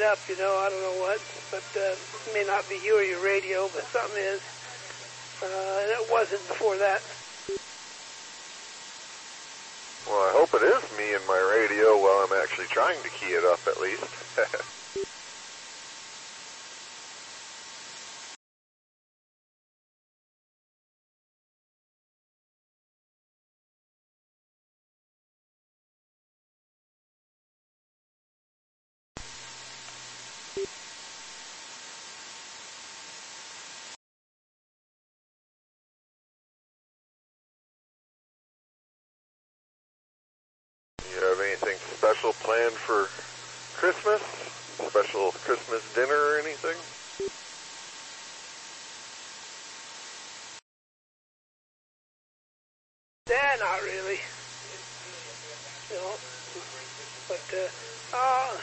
up, you know, I don't know what, but it may not be you or your radio, but something is. And it wasn't before that. Well, I hope it is me and my radio while I'm actually trying to key it up at least. You have anything special planned for Christmas? Special Christmas dinner or anything?